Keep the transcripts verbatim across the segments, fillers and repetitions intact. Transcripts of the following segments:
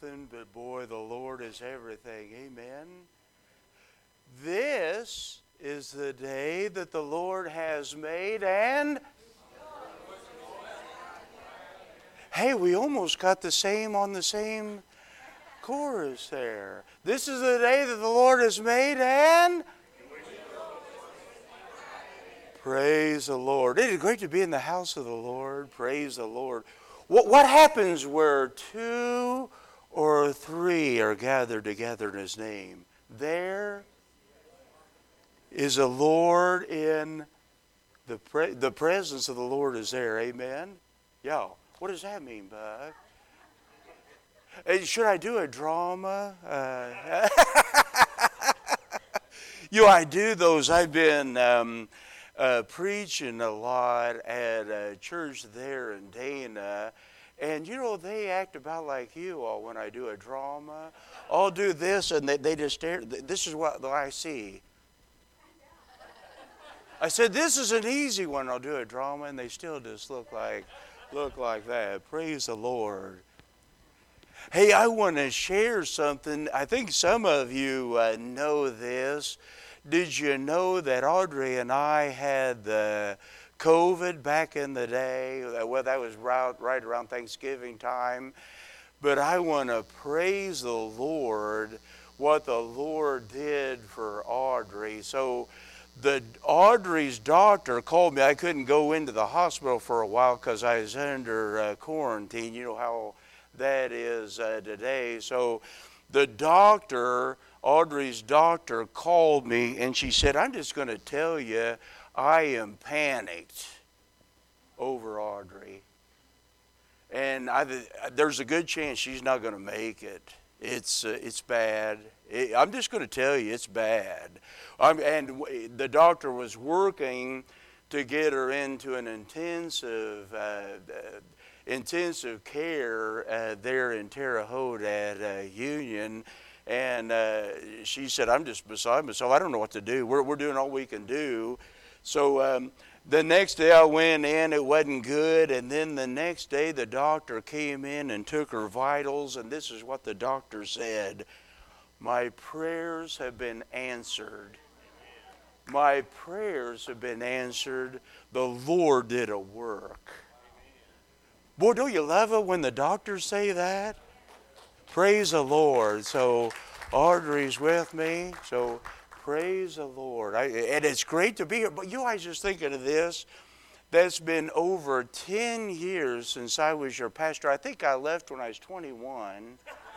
nothing, but boy, the Lord is everything. Amen. This is the day that the Lord has made, and hey, we almost got the same on the same chorus there. This is the day that the Lord has made, and praise the Lord. It is great to be in the house of the Lord. Praise the Lord. What, what happens where two or three are gathered together in His name? There is a Lord in the pre- the presence of the Lord is there. Amen? Yeah. What does that mean, bud? Hey, should I do a drama? Uh, you know, I do those. I've been um, uh, preaching a lot at a church there in Dana. And, you know, they act about like you all when I do a drama. I'll do this, and they, they just stare. This is what I see. I said, this is an easy one. I'll do a drama, and they still just look like, look like that. Praise the Lord. Hey, I want to share something. I think some of you uh, know this. Did you know that Audrey and I had the COVID back in the day? Well, that was right, right around Thanksgiving time. But I want to praise the Lord, what the Lord did for Audrey. So the Audrey's doctor called me. I couldn't go into the hospital for a while because I was under uh, quarantine. You know how that is uh, today. So the doctor, Audrey's doctor, called me and she said, I'm just going to tell you, I am panicked over Audrey. And I, there's a good chance she's not going to make it. It's uh, it's bad. It, I'm just going to tell you, it's bad. Um, and the doctor was working to get her into an intensive uh, uh, intensive care uh, there in Terre Haute at uh, Union. And uh, she said, I'm just beside myself. I don't know what to do. We're, we're doing all we can do. So um, the next day I went in, it wasn't good. And then the next day the doctor came in and took her vitals. And this is what the doctor said. My prayers have been answered. My prayers have been answered. The Lord did a work. Boy, don't you love it when the doctors say that? Praise the Lord. So Audrey's with me. So praise the Lord. I, and it's great to be here. But you know, I was just thinking of this. That's been over ten years since I was your pastor. I think I left when I was twenty-one.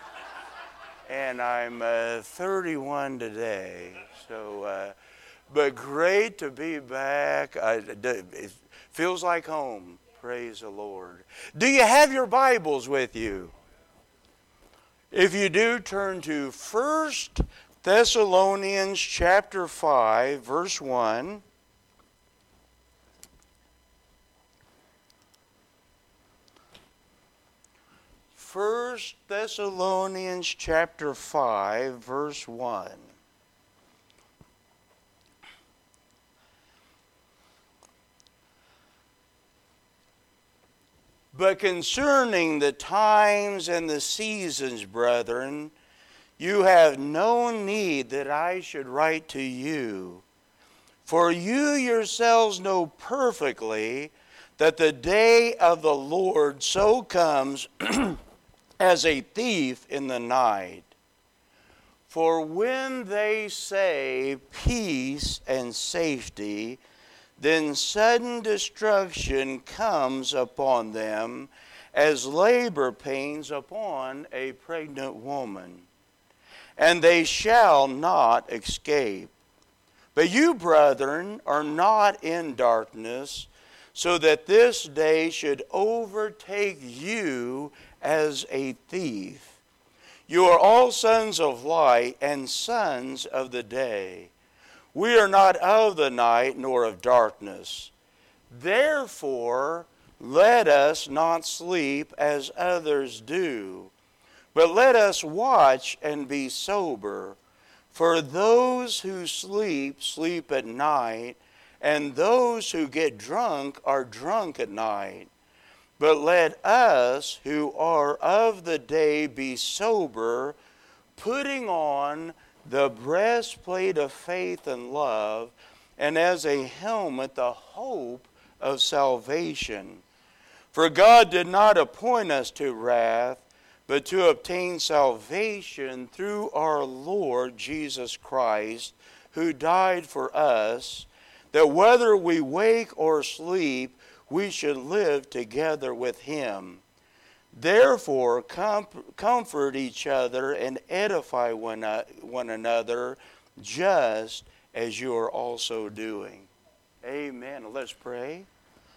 And I'm uh, thirty-one today. So, uh, but great to be back. I, it feels like home. Praise the Lord. Do you have your Bibles with you? If you do, turn to First Thessalonians chapter five, verse one. First Thessalonians chapter five, verse one. But concerning the times and the seasons, brethren, you have no need that I should write to you. For you yourselves know perfectly that the day of the Lord so comes as a thief in the night. For when they say peace and safety, then sudden destruction comes upon them as labor pains upon a pregnant woman, and they shall not escape. But you, brethren, are not in darkness, so that this day should overtake you as a thief. You are all sons of light and sons of the day. We are not of the night nor of darkness. Therefore, let us not sleep as others do, but let us watch and be sober. For those who sleep, sleep at night, and those who get drunk are drunk at night. But let us who are of the day be sober, putting on the breastplate of faith and love, and as a helmet the hope of salvation. For God did not appoint us to wrath, but to obtain salvation through our Lord Jesus Christ, who died for us, that whether we wake or sleep, we should live together with him. Therefore, com- comfort each other and edify one, uh, one another, just as you are also doing. Amen. Let's pray.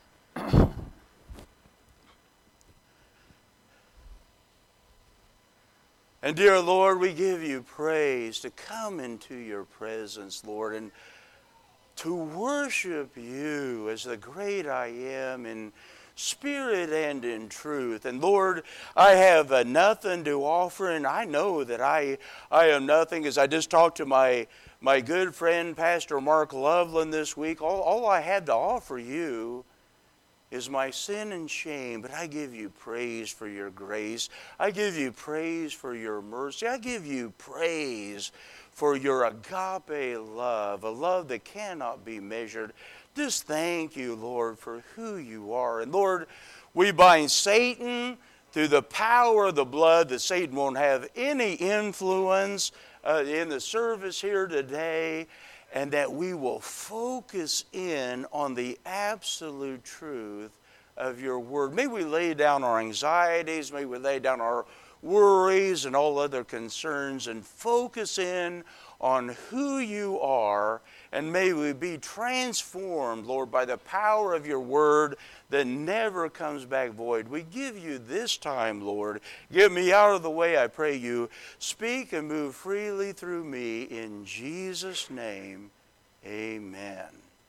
And dear Lord, we give you praise to come into your presence, Lord, and to worship you as the great I am in spirit and in truth. And Lord, I have uh, nothing to offer, and I know that I I am nothing. As I just talked to my my good friend Pastor Mark Loveland this week, all, all I had to offer you is my sin and shame, but I give you praise for your grace. I give you praise for your mercy. I give you praise for your agape love, a love that cannot be measured. Just thank you, Lord, for who you are. And Lord, we bind Satan through the power of the blood, that Satan won't have any influence uh, in the service here today, and that we will focus in on the absolute truth of your word. May we lay down our anxieties, may we lay down our worries and all other concerns and focus in on who you are, and may we be transformed, Lord, by the power of your word that never comes back void. We give you this time, Lord. Get me out of the way, I pray you. Speak and move freely through me in Jesus' name. Amen.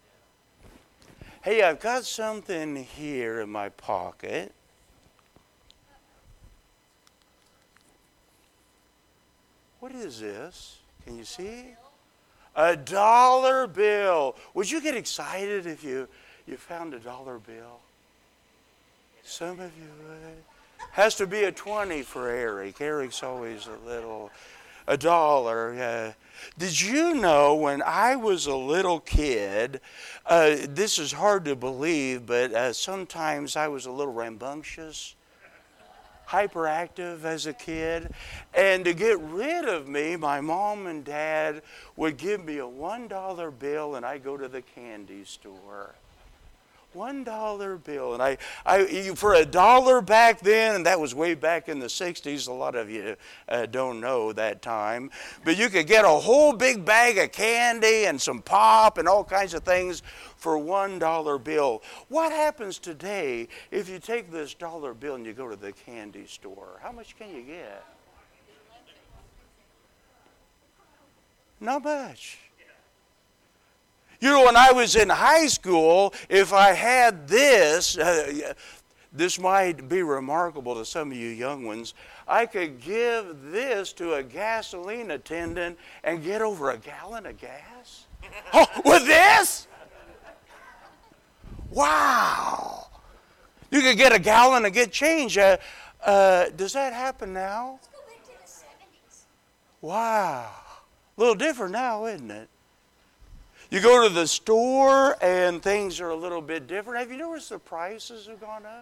Hey, I've got something here in my pocket. What is this? Can you see? A dollar bill. Would you get excited if you, you found a dollar bill? Some of you would. Has to be a twenty for Eric. Eric's always a little, a dollar. Uh, did you know when I was a little kid, uh, this is hard to believe, but uh, sometimes I was a little rambunctious, hyperactive as a kid, and to get rid of me, my mom and dad would give me a one dollar bill, and I'd go to the candy store. One dollar bill, and I, I, for a dollar back then, and that was way back in the sixties. A lot of you uh, don't know that time, but you could get a whole big bag of candy and some pop and all kinds of things for one dollar bill. What happens today if you take this dollar bill and you go to the candy store? How much can you get? Not much. You know, when I was in high school, if I had this, uh, this might be remarkable to some of you young ones, I could give this to a gasoline attendant and get over a gallon of gas. Oh, with this? Wow. You could get a gallon and get change. Uh, uh, does that happen now? Let's go back to the seventies. Wow. A little different now, isn't it? You go to the store and things are a little bit different. Have you noticed the prices have gone up?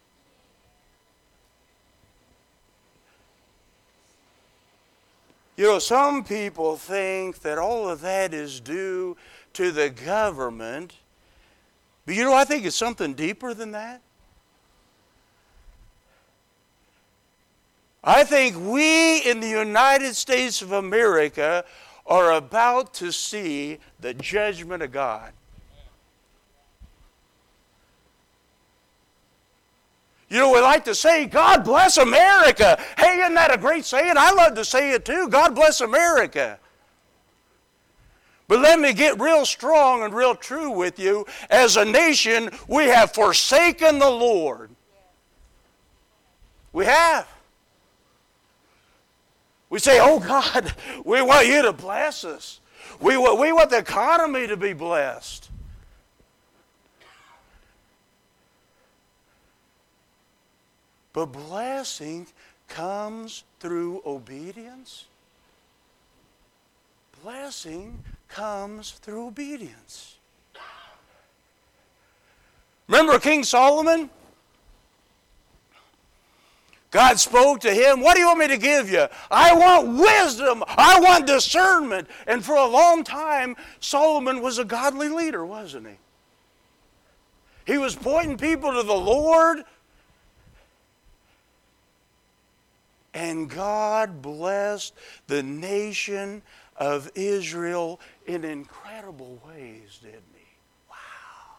You know, some people think that all of that is due to the government. But you know, I think it's something deeper than that. I think we in the United States of America are about to see the judgment of God. You know, we like to say, God bless America. Hey, isn't that a great saying? I love to say it too. God bless America. But let me get real strong and real true with you. As a nation, we have forsaken the Lord. We have. We say, oh God, we want you to bless us. We want, we want the economy to be blessed. But blessing comes through obedience. Blessing comes through obedience. Remember King Solomon? God spoke to him, what do you want me to give you? I want wisdom. I want discernment. And for a long time, Solomon was a godly leader, wasn't he? He was pointing people to the Lord. And God blessed the nation of Israel in incredible ways, didn't he? Wow.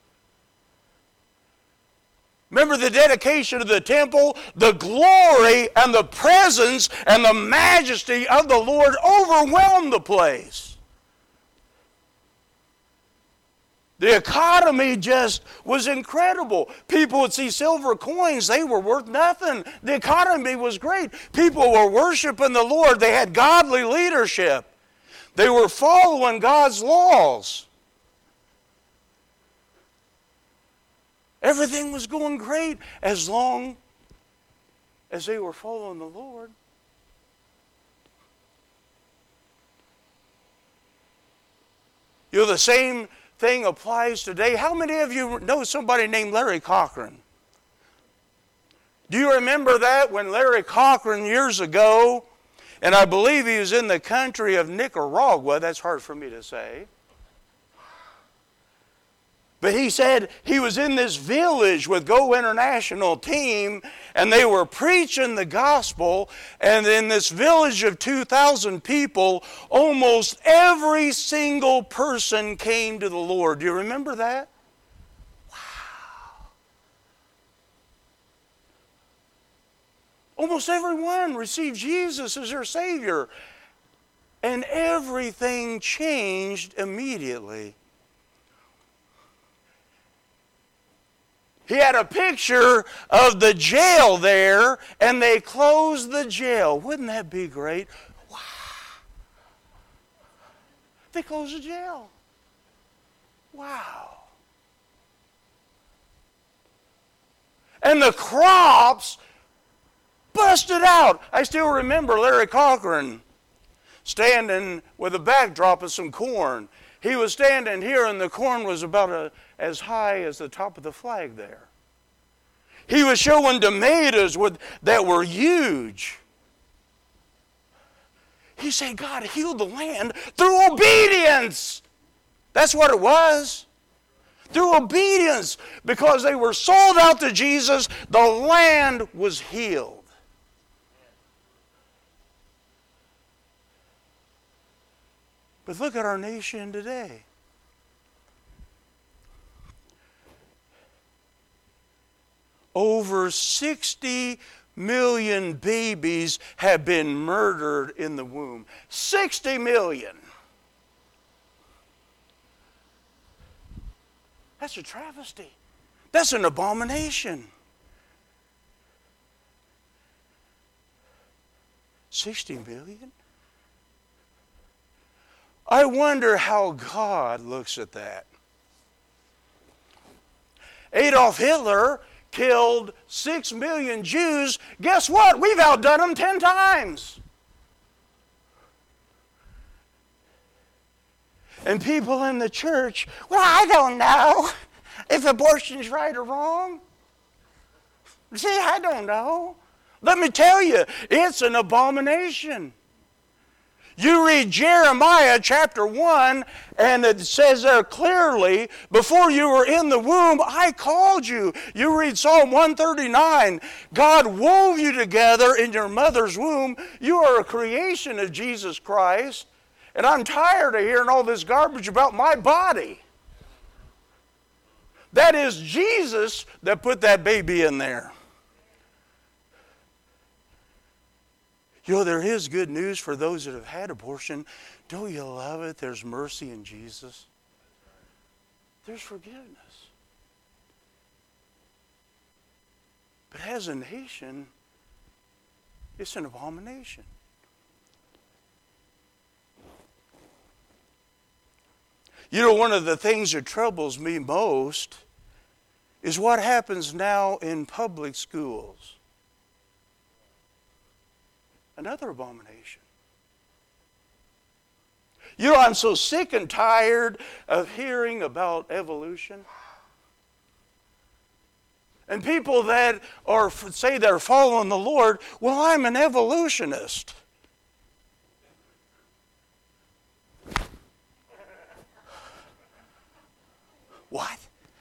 Remember the dedication of the temple? The glory and the presence and the majesty of the Lord overwhelmed the place. The economy just was incredible. People would see silver coins. They were worth nothing. The economy was great. People were worshiping the Lord. They had godly leadership. They were following God's laws. Everything was going great as long as they were following the Lord. You know, the same thing applies today. How many of you know somebody named Larry Cochran? Do you remember that when Larry Cochran years ago, and I believe he was in the country of Nicaragua, that's hard for me to say, but he said he was in this village with Go International team, and they were preaching the gospel, and in this village of two thousand people, almost every single person came to the Lord. Do you remember that? Wow. Almost everyone received Jesus as their Savior, and everything changed immediately. He had a picture of the jail there, and they closed the jail. Wouldn't that be great? Wow. They closed the jail. Wow. And the crops busted out. I still remember Larry Cochran standing with a backdrop of some corn. He was standing here, and the corn was about a, as high as the top of the flag there. He was showing tomatoes with, that were huge. He said God healed the land through obedience. That's what it was. Through obedience. Because they were sold out to Jesus, the land was healed. But look at our nation today. Over sixty million babies have been murdered in the womb. sixty million. That's a travesty. That's an abomination. sixty million? I wonder how God looks at that. Adolf Hitler killed six million Jews. Guess what? We've outdone them ten times. And people in the church, well, I don't know if abortion's right or wrong. See, I don't know. Let me tell you, it's an abomination. You read Jeremiah chapter one, and it says there clearly, before you were in the womb, I called you. You read Psalm one thirty-nine, God wove you together in your mother's womb. You are a creation of Jesus Christ, and I'm tired of hearing all this garbage about my body. That is Jesus that put that baby in there. You know, there is good news for those that have had abortion. Don't you love it? There's mercy in Jesus. There's forgiveness. But as a nation, it's an abomination. You know, one of the things that troubles me most is what happens now in public schools. Another abomination. You know, I'm so sick and tired of hearing about evolution. And people that are say they're following the Lord, well, I'm an evolutionist. What?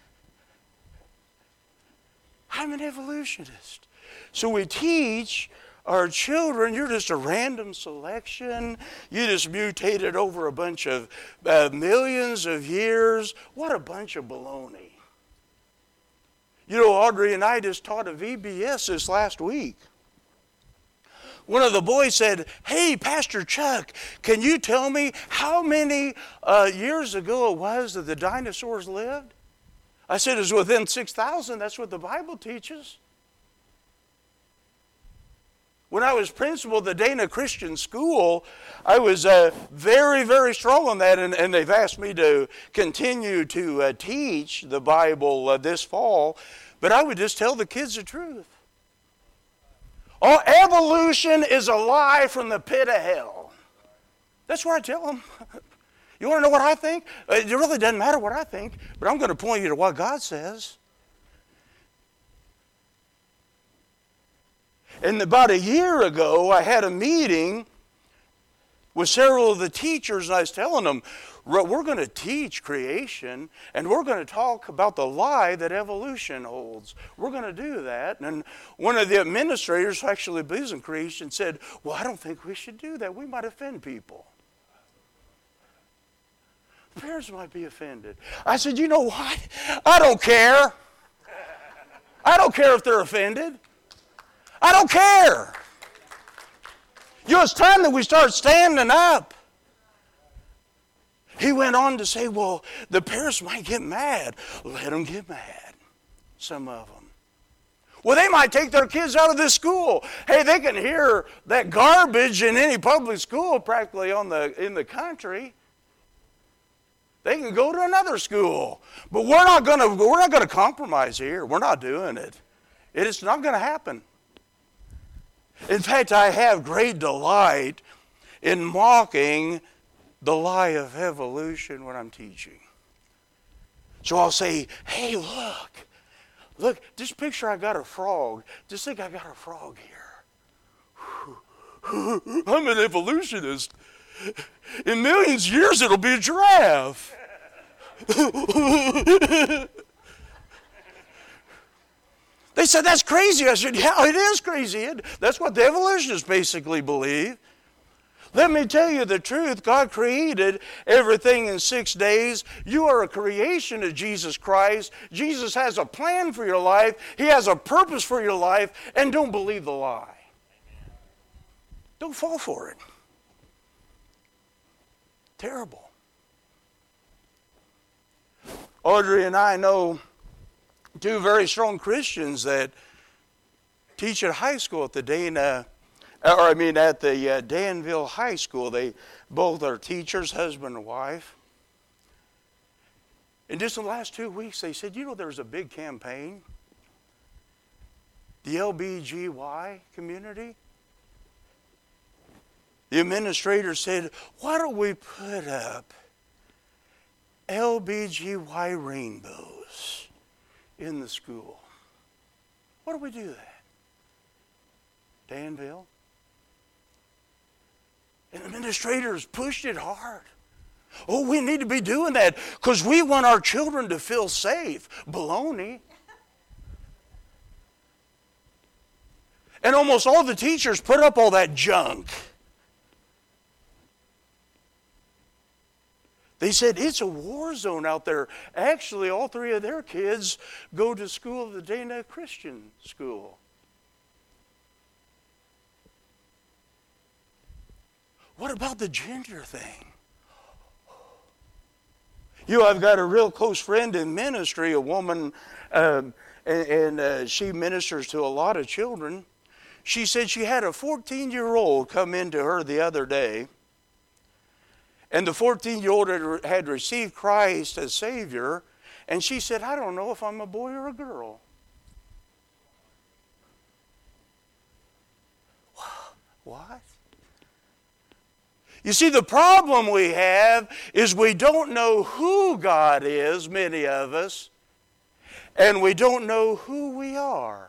I'm an evolutionist. So we teach our children, you're just a random selection. You just mutated over a bunch of uh, millions of years. What a bunch of baloney. You know, Audrey and I just taught a V B S this last week. One of the boys said, hey, Pastor Chuck, can you tell me how many uh, years ago it was that the dinosaurs lived? I said, it was within six thousand. That's what the Bible teaches. When I was principal of the Dana Christian School, I was uh, very, very strong on that, and, and they've asked me to continue to uh, teach the Bible uh, this fall, but I would just tell the kids the truth. Oh, evolution is a lie from the pit of hell. That's what I tell them. You want to know what I think? It really doesn't matter what I think, but I'm going to point you to what God says. And about a year ago, I had a meeting with several of the teachers, and I was telling them, we're going to teach creation, and we're going to talk about the lie that evolution holds. We're going to do that. And one of the administrators who actually believes in creation said, well, I don't think we should do that. We might offend people. The parents might be offended. I said, you know what? I don't care. I don't care if they're offended. I don't care. You know, it's time that we start standing up. He went on to say, well, the parents might get mad. Let them get mad, some of them. Well, they might take their kids out of this school. Hey, they can hear that garbage in any public school practically on the in the country. They can go to another school. But we're not going to we're not going to compromise here. We're not doing it. It is not going to happen. In fact, I have great delight in mocking the lie of evolution when I'm teaching. So I'll say, hey, look, look, just picture I got a frog. Just think I got a frog here. I'm an evolutionist. In millions of years, it'll be a giraffe. They said, that's crazy. I said, yeah, it is crazy. That's what the evolutionists basically believe. Let me tell you the truth. God created everything in six days. You are a creation of Jesus Christ. Jesus has a plan for your life. He has a purpose for your life. And don't believe the lie. Don't fall for it. Terrible. Audrey and I know two very strong Christians that teach at high school at the Dana, or I mean at the uh, Danville High School. They both are teachers, husband and wife. And just in the last two weeks, they said, you know, there's a big campaign. The L B G Y community. The administrator said, why don't we put up L B G Y rainbows in the school? Why don't we do that? Danville? And administrators pushed it hard. Oh, we need to be doing that because we want our children to feel safe. Baloney. And almost all the teachers put up all that junk. They said, it's a war zone out there. Actually, all three of their kids go to school at the Dana Christian School. What about the gender thing? You know, I've got a real close friend in ministry, a woman, um, and, and uh, she ministers to a lot of children. She said she had a fourteen-year-old come into her the other day. And the fourteen-year-old had, had received Christ as Savior. And she said, I don't know if I'm a boy or a girl. What? You see, the problem we have is we don't know who God is, many of us, and we don't know who we are.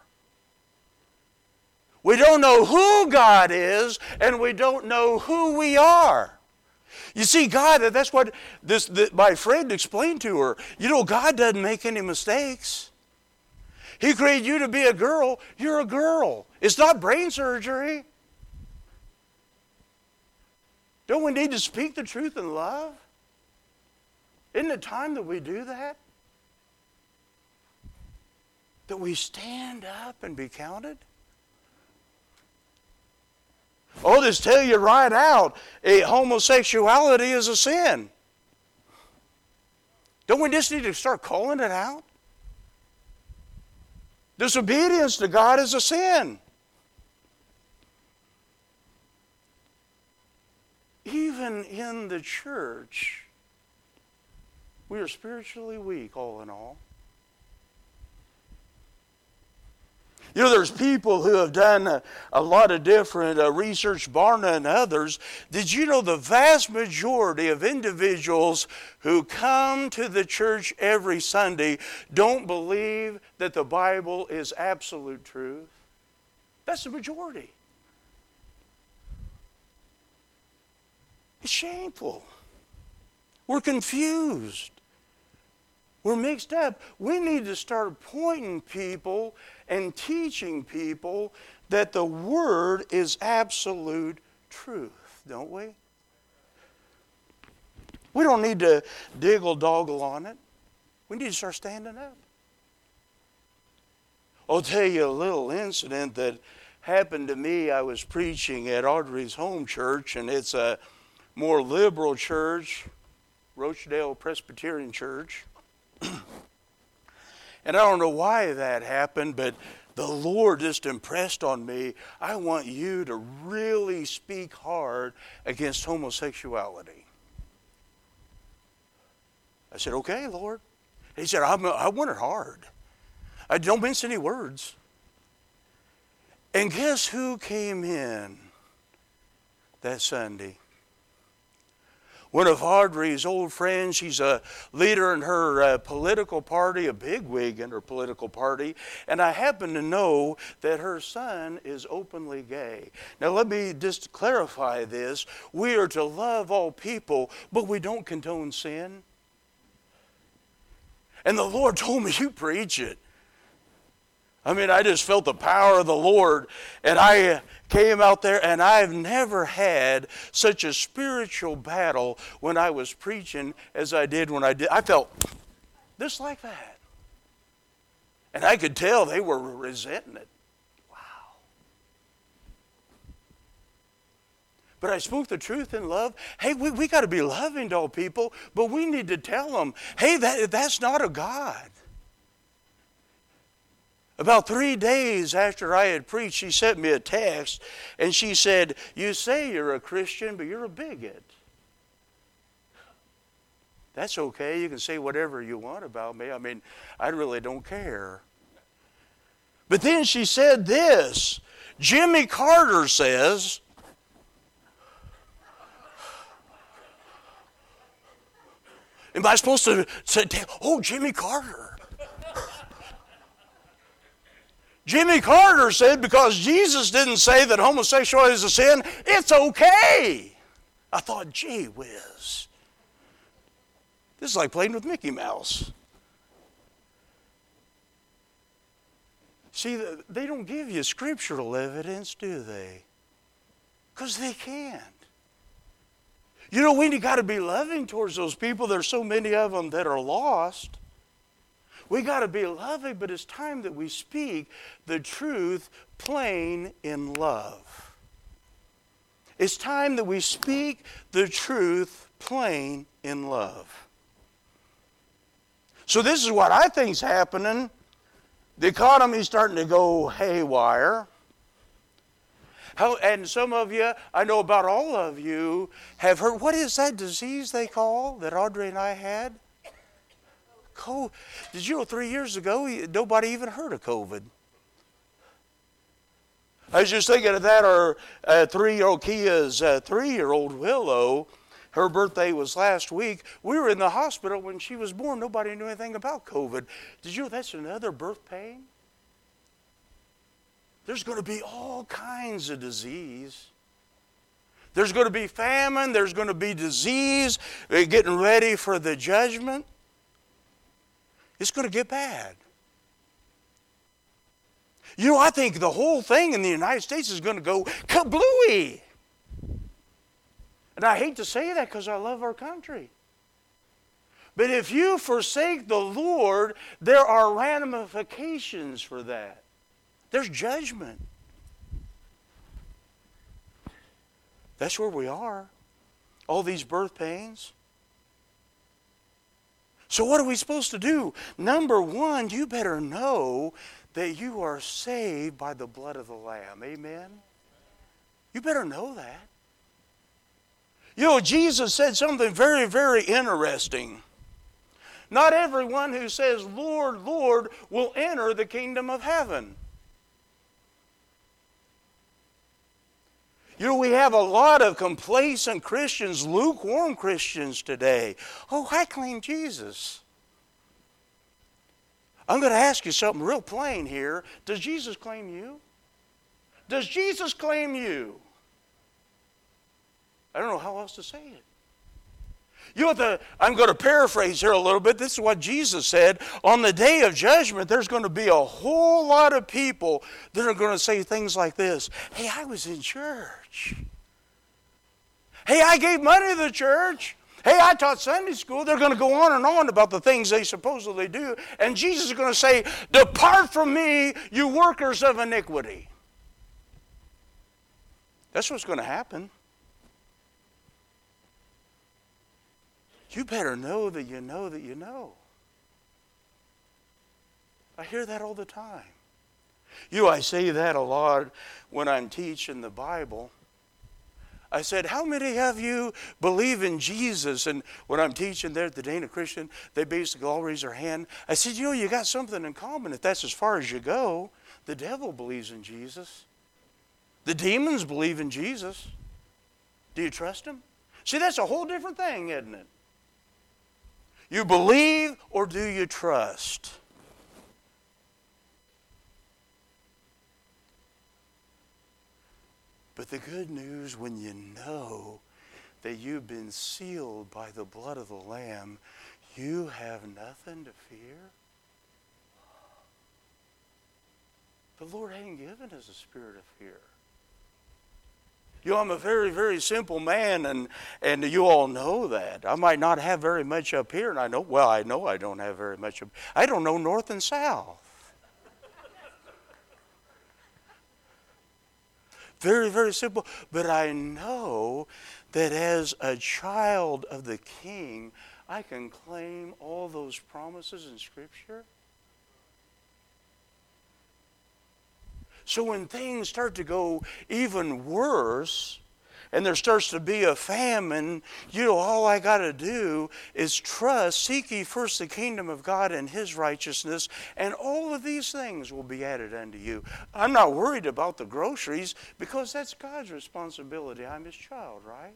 We don't know who God is, and we don't know who we are. You see, God, that's what this, this my friend explained to her. You know, God doesn't make any mistakes. He created you to be a girl. You're a girl. It's not brain surgery. Don't we need to speak the truth in love? Isn't it time that we do that? That we stand up and be counted? I'll just tell you right out, a homosexuality is a sin. Don't we just need to start calling it out? Disobedience to God is a sin. Even in the church, we are spiritually weak, all in all. You know, there's people who have done a, a lot of different uh, research, Barna and others. Did you know the vast majority of individuals who come to the church every Sunday don't believe that the Bible is absolute truth? That's the majority. It's shameful. We're confused. We're mixed up. We need to start pointing people and teaching people that the Word is absolute truth, don't we? We don't need to diggle-doggle on it. We need to start standing up. I'll tell you a little incident that happened to me. I was preaching at Audrey's home church, and it's a more liberal church, Rochdale Presbyterian Church. And I don't know why that happened, but the Lord just impressed on me, I want you to really speak hard against homosexuality. I said, okay, Lord. He said, I'm, I want it hard. I don't mince any words. And guess who came in that Sunday? One of Audrey's old friends. She's a leader in her uh, political party, a bigwig in her political party. And I happen to know that her son is openly gay. Now let me just clarify this. We are to love all people, but we don't condone sin. And the Lord told me, you preach it. I mean, I just felt the power of the Lord, and I came out there, and I've never had such a spiritual battle when I was preaching as I did when I did. I felt just like that. And I could tell they were resenting it. Wow. But I spoke the truth in love. Hey, we, we got to be loving to all people, but we need to tell them, hey, that, that's not a God. About three days after I had preached, she sent me a text, and she said, you say you're a Christian, but you're a bigot. That's okay. You can say whatever you want about me. I mean, I really don't care. But then she said this, Jimmy Carter says, am I supposed to say, oh, Jimmy Carter? Jimmy Carter said because Jesus didn't say that homosexuality is a sin, it's okay. I thought, gee whiz. This is like playing with Mickey Mouse. See, they don't give you scriptural evidence, do they? Because they can't. You know, we got to be loving towards those people. There's so many of them that are lost. We got to be loving, but it's time that we speak the truth plain in love. It's time that we speak the truth plain in love. So this is what I think is happening. The economy's starting to go haywire. How, and some of you, I know about all of you, have heard, what is that disease they call that Audrey and I had? COVID. Did you know three years ago, nobody even heard of COVID? I was just thinking of that. Our uh, three-year-old Kia's uh, three-year-old Willow, her birthday was last week. We were in the hospital when she was born. Nobody knew anything about COVID. Did you know that's another birth pain? There's going to be all kinds of disease. There's going to be famine. There's going to be disease. They're getting ready for the judgment. It's going to get bad. You know, I think the whole thing in the United States is going to go kablooey. And I hate to say that because I love our country. But if you forsake the Lord, there are ramifications for that. There's judgment. That's where we are. All these birth pains. So what are we supposed to do? Number one, you better know that you are saved by the blood of the Lamb. Amen? You better know that. You know, Jesus said something very, very interesting. Not everyone who says, Lord, Lord, will enter the kingdom of heaven. You know, we have a lot of complacent Christians, lukewarm Christians today. Oh, I claim Jesus. I'm going to ask you something real plain here. Does Jesus claim you? Does Jesus claim you? I don't know how else to say it. You know, the, I'm going to paraphrase here a little bit. This is what Jesus said. On the day of judgment, there's going to be a whole lot of people that are going to say things like this. Hey, I was in church. Hey, I gave money to the church. Hey, I taught Sunday school. They're going to go on and on about the things they supposedly do. And Jesus is going to say, depart from me, you workers of iniquity. That's what's going to happen. You better know that you know that you know. I hear that all the time. You know, I say that a lot when I'm teaching the Bible. I said, how many of you believe in Jesus? And when I'm teaching there at the Dana Christian, they basically all raise their hand. I said, you know, you got something in common. If that's as far as you go, the devil believes in Jesus. The demons believe in Jesus. Do you trust him? See, that's a whole different thing, isn't it? You believe or do you trust? But the good news, when you know that you've been sealed by the blood of the Lamb, you have nothing to fear. The Lord ain't given us a spirit of fear. You know, I'm a very, very simple man, and, and you all know that. I might not have very much up here, and I know, well, I know I don't have very much up. I don't know north and south. Very, very simple. But I know that as a child of the King, I can claim all those promises in Scripture. So when things start to go even worse, and there starts to be a famine, you know, all I got to do is trust, seek ye first the kingdom of God and His righteousness, and all of these things will be added unto you. I'm not worried about the groceries because that's God's responsibility. I'm His child, right?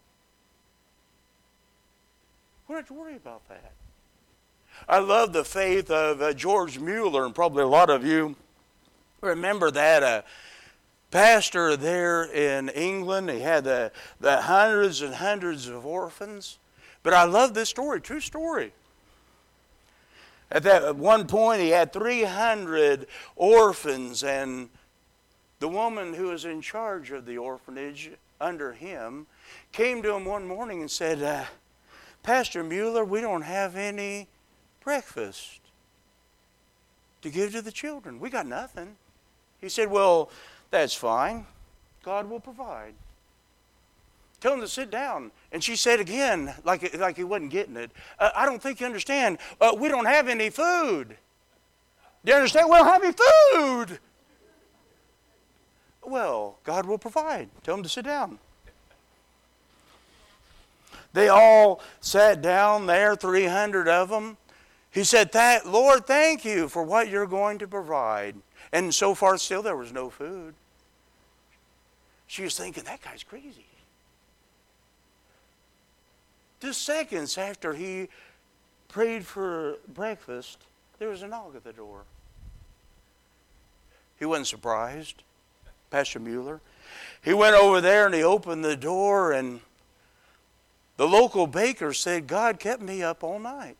We don't have to worry about that. I love the faith of uh, George Mueller, and probably a lot of you remember that. Uh, pastor there in England. He had the, the hundreds and hundreds of orphans. But I love this story, true story. At that at one point, he had three hundred orphans, and the woman who was in charge of the orphanage under him came to him one morning and said, uh, Pastor Mueller, we don't have any breakfast to give to the children. We got nothing. He said, well, that's fine. God will provide. Tell him to sit down. And she said again, like, like he wasn't getting it, uh, I don't think you understand. Uh, we don't have any food. Do you understand? We don't have any food. Well, God will provide. Tell him to sit down. They all sat down there, three hundred of them. He said, Lord, thank you for what you're going to provide. And so far still there was no food. She was thinking, that guy's crazy. Just seconds after he prayed for breakfast, there was a knock at the door. He wasn't surprised, Pastor Mueller. He went over there and he opened the door, and the local baker said, God kept me up all night.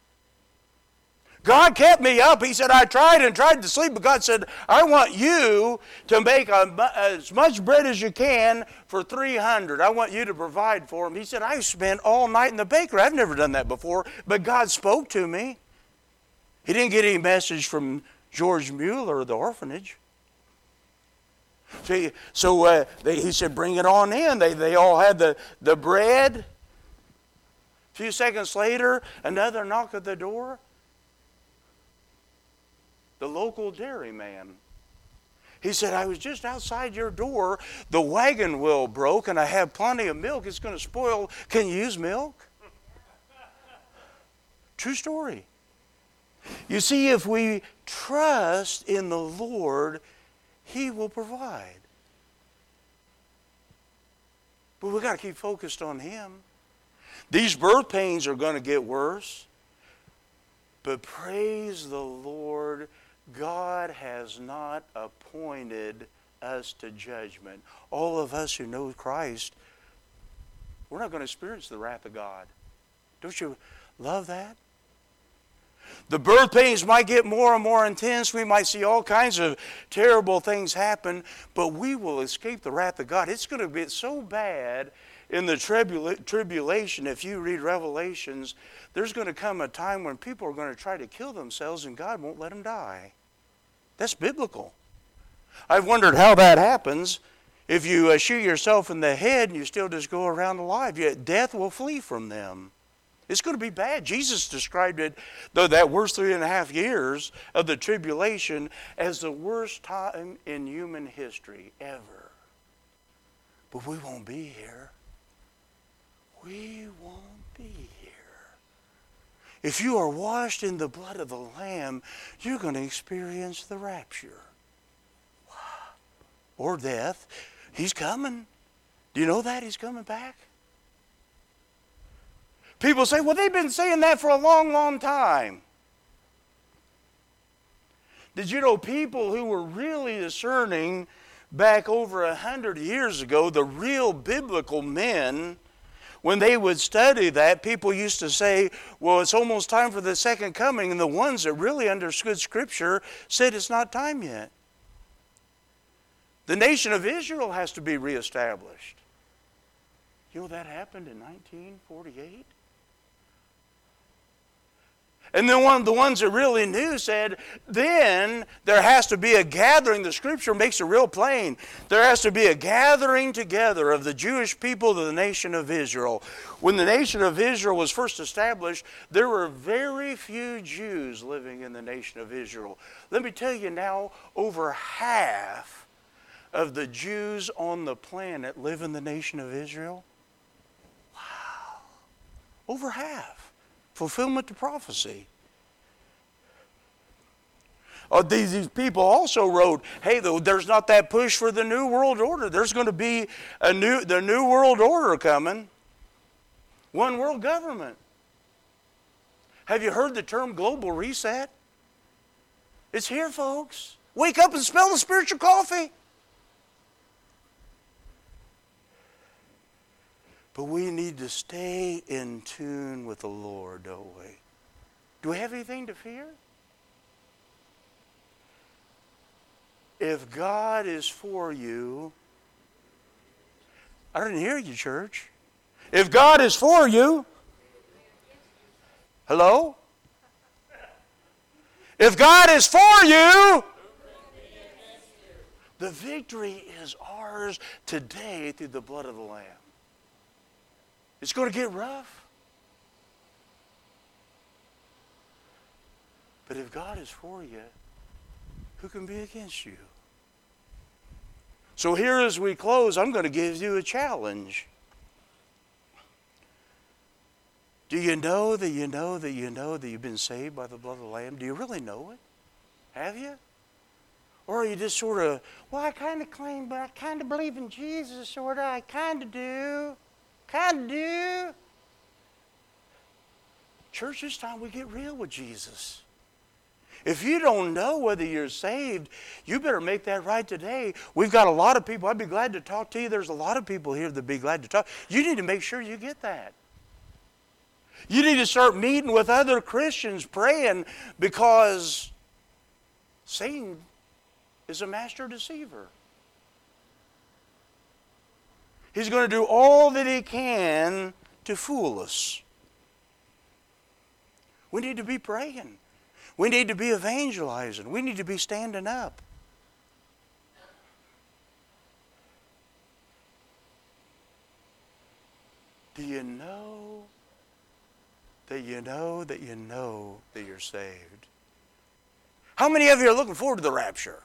God kept me up. He said, I tried and tried to sleep, but God said, I want you to make a, as much bread as you can for three hundred. I want you to provide for him. He said, I spent all night in the bakery. I've never done that before, but God spoke to me. He didn't get any message from George Mueller or the orphanage. See, so uh, they, he said, bring it on in. They, they all had the, the bread. A few seconds later, another knock at the door. The local dairyman. He said, I was just outside your door. The wagon wheel broke and I have plenty of milk. It's going to spoil. Can you use milk? True story. You see, if we trust in the Lord, He will provide. But we've got to keep focused on Him. These birth pains are going to get worse. But praise the Lord, God has not appointed us to judgment. All of us who know Christ, we're not going to experience the wrath of God. Don't you love that? The birth pains might get more and more intense. We might see all kinds of terrible things happen, but we will escape the wrath of God. It's going to be so bad in the tribula- tribulation. If you read Revelations, there's going to come a time when people are going to try to kill themselves and God won't let them die. That's biblical. I've wondered how that happens. If you uh, shoot yourself in the head and you still just go around alive, yet death will flee from them. It's going to be bad. Jesus described it, though, that worst three and a half years of the tribulation as the worst time in human history ever. But we won't be here. We won't be here. If you are washed in the blood of the Lamb, you're going to experience the rapture. Or death. He's coming. Do you know that? He's coming back. People say, well, they've been saying that for a long, long time. Did you know people who were really discerning back over a hundred years ago, the real biblical men, when they would study that, people used to say, well, it's almost time for the second coming, and the ones that really understood Scripture said it's not time yet. The nation of Israel has to be reestablished. You know that happened in nineteen forty-eight? And then one of the ones that really knew said, then there has to be a gathering. The Scripture makes it real plain. There has to be a gathering together of the Jewish people to the nation of Israel. When the nation of Israel was first established, there were very few Jews living in the nation of Israel. Let me tell you now, over half of the Jews on the planet live in the nation of Israel. Wow. Over half. Fulfillment to prophecy. Oh, these, these people also wrote, hey, though, there's not that push for the New World Order. There's going to be a new, the New World Order coming. One world government. Have you heard the term global reset? It's here, folks. Wake up and smell the spiritual coffee. But we need to stay in tune with the Lord, don't we? Do we have anything to fear? If God is for you, I didn't hear you, church. If God is for you, hello? If God is for you, the victory is ours today through the blood of the Lamb. It's going to get rough. But if God is for you, who can be against you? So here as we close, I'm going to give you a challenge. Do you know that you know that you know that you've been saved by the blood of the Lamb? Do you really know it? Have you? Or are you just sort of, well, I kind of claim, but I kind of believe in Jesus, sort of. I kind of do. Kind of do. Church, it's time we get real with Jesus. If you don't know whether you're saved, you better make that right today. We've got a lot of people. I'd be glad to talk to you. There's a lot of people here that'd be glad to talk. You need to make sure you get that. You need to start meeting with other Christians, praying, because Satan is a master deceiver. He's going to do all that he can to fool us. We need to be praying. We need to be evangelizing. We need to be standing up. Do you know that you know that you know that you're saved? How many of you are looking forward to the rapture?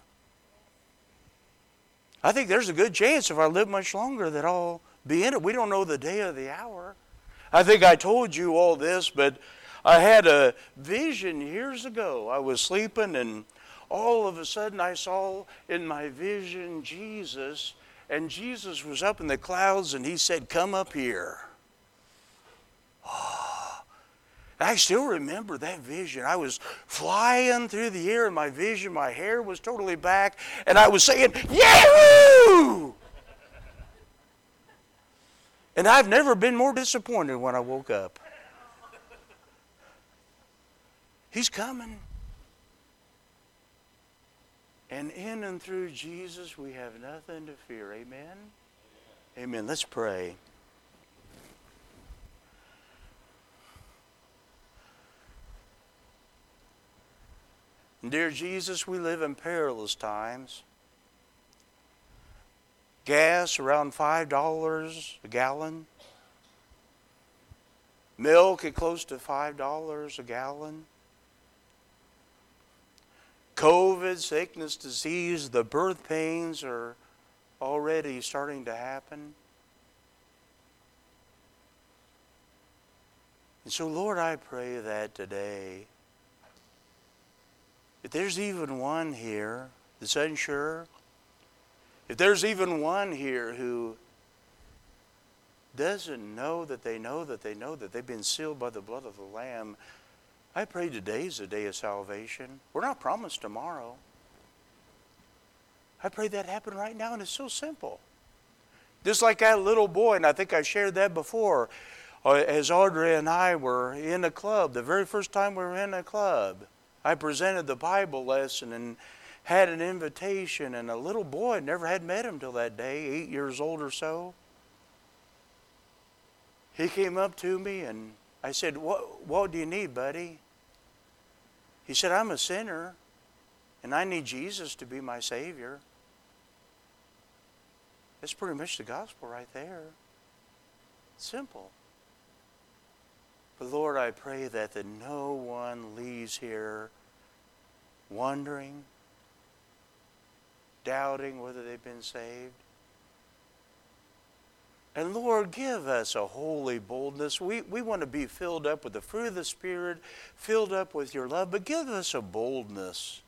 I think there's a good chance if I live much longer that I'll be in it. We don't know the day or the hour. I think I told you all this, but I had a vision years ago. I was sleeping, and all of a sudden I saw in my vision Jesus, and Jesus was up in the clouds, and he said, "Come up here." Oh, I still remember that vision. I was flying through the air in my vision. My hair was totally back, and I was saying, "Yahoo!" And I've never been more disappointed when I woke up. He's coming. And in and through Jesus, we have nothing to fear. Amen? Amen. Let's pray. Dear Jesus, we live in perilous times. Gas around five dollars a gallon. Milk at close to five dollars a gallon. COVID, sickness, disease, the birth pains are already starting to happen. And so, Lord, I pray that today, if there's even one here that's unsure, if there's even one here who doesn't know that they know that they know that they've been sealed by the blood of the Lamb, I pray today's a day of salvation. We're not promised tomorrow. I pray that happen right now, and it's so simple. Just like that little boy, and I think I shared that before, as Audrey and I were in a club, the very first time we were in a club, I presented the Bible lesson and had an invitation, and a little boy, never had met him till that day, eight years old or so. He came up to me, and I said, what, what do you need, buddy? He said, I'm a sinner, and I need Jesus to be my Savior. That's pretty much the gospel right there. Simple. But Lord, I pray that, that no one leaves here wondering, doubting whether they've been saved. And Lord, give us a holy boldness. We, we want to be filled up with the fruit of the Spirit, filled up with your love, but give us a boldness.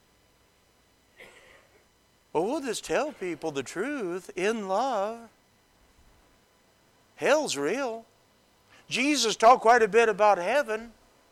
Well, we'll just tell people the truth in love. Hell's real. Jesus talked quite a bit about heaven,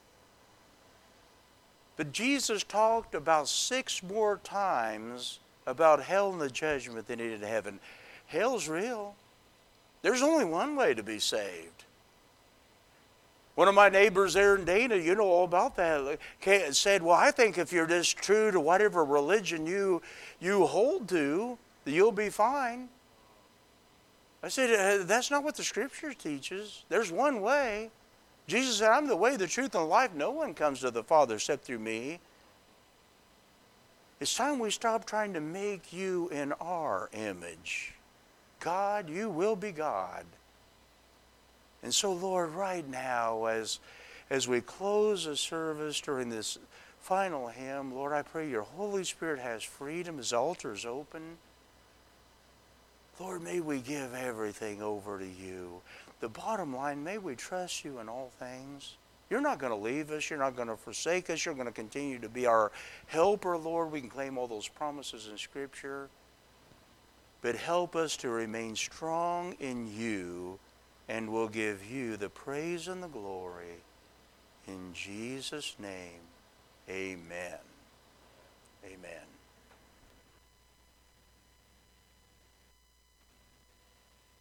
but Jesus talked about six more times about hell and the judgment than he did heaven. Hell's real. There's only one way to be saved. One of my neighbors there in Dana, you know all about that, said, well, I think if you're just true to whatever religion you, you hold to, you'll be fine. I said, that's not what the Scripture teaches. There's one way. Jesus said, I'm the way, the truth, and the life. No one comes to the Father except through me. It's time we stop trying to make you in our image. God, you will be God. And so, Lord, right now, as, as we close the service during this final hymn, Lord, I pray your Holy Spirit has freedom. His altar is open. Lord, may we give everything over to you. The bottom line, may we trust you in all things. You're not going to leave us. You're not going to forsake us. You're going to continue to be our helper, Lord. We can claim all those promises in Scripture. But help us to remain strong in you, and we'll give you the praise and the glory. In Jesus' name, amen. Amen.